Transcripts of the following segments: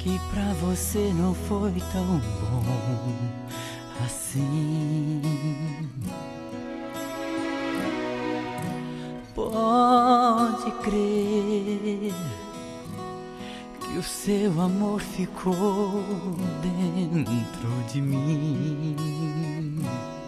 que pra você não foi tão bom assim. Pode crer que o seu amor ficou dentro de mim,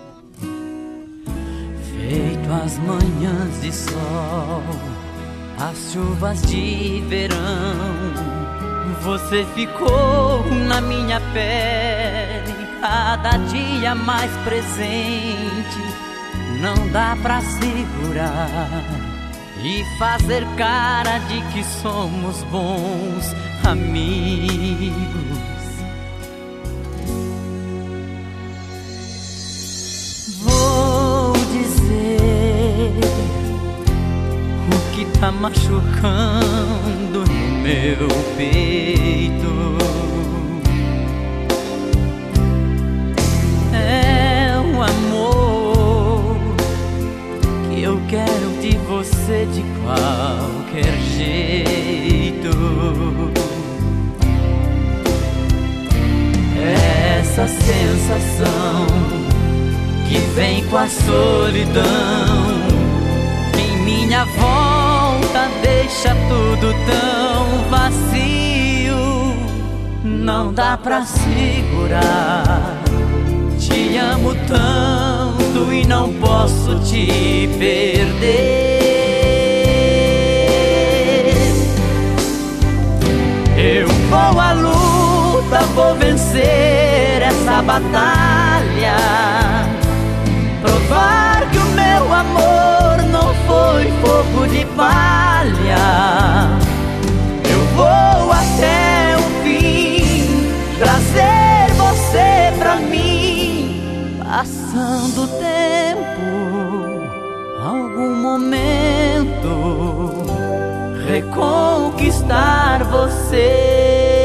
feito as manhãs de sol, as chuvas de verão. Você ficou na minha pele, cada dia mais presente. Não dá pra segurar e fazer cara de que somos bons amigos. Vou dizer o que tá machucando no meu peito. É o amor que eu quero de você de qualquer jeito. Essa sensação que vem com a solidão, em minha volta deixa tudo tão vazio. Não dá pra segurar, te amo tanto e não posso te perder. Eu vou à luta, vou vencer essa batalha, provar que o meu amor não foi fogo de palha. Eu vou até o fim, trazer você pra mim. Passando o tempo, algum momento, reconquistar você.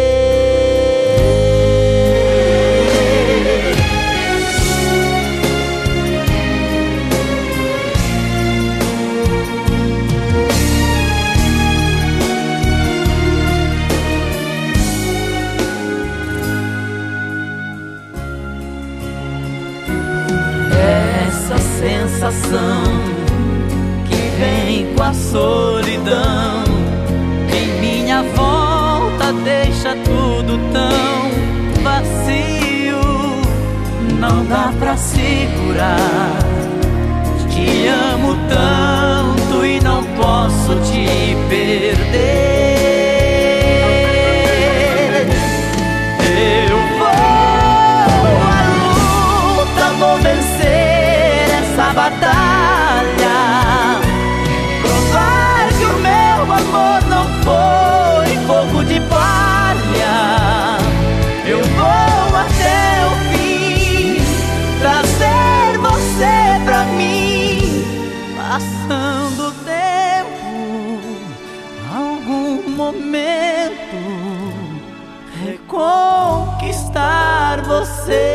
Essa sensação que vem com a solidão, em minha volta deixa tudo tão vazio. Não dá pra segurar, te amo tanto e não posso te perder. Eu vou à luta, vou vencer essa batalha, provar que o meu amor não foi fogo de palha. Eu vou até o fim, trazer você pra mim. Passando o tempo, algum momento, reconquistar você.